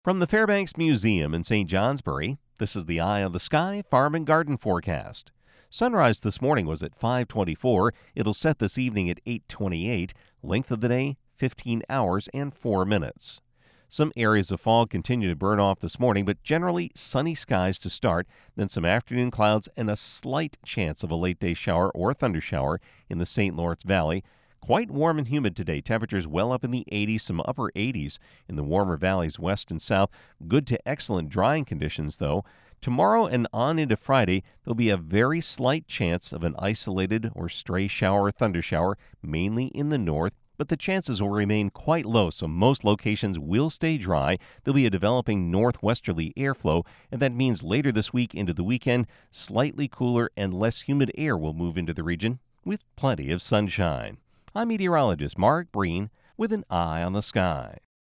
From the Fairbanks Museum in St. Johnsbury, this is the Eye of the Sky Farm and Garden Forecast. Sunrise this morning was at 5:24. It'll set this evening at 8:28. Length of the day, 15 hours and 4 minutes. Some areas of fog continue to burn off this morning, but generally sunny skies to start, then some afternoon clouds and a slight chance of a late-day shower or thundershower in the St. Lawrence Valley. Quite warm and humid today. Temperatures well up in the 80s, some upper 80s in the warmer valleys west and south. Good to excellent drying conditions, though. Tomorrow and on into Friday, there'll be a very slight chance of an isolated or stray shower or thundershower, mainly in the north, but the chances will remain quite low, so most locations will stay dry. There'll be a developing northwesterly airflow, and that means later this week into the weekend, slightly cooler and less humid air will move into the region with plenty of sunshine. I'm meteorologist Mark Breen with an eye on the sky.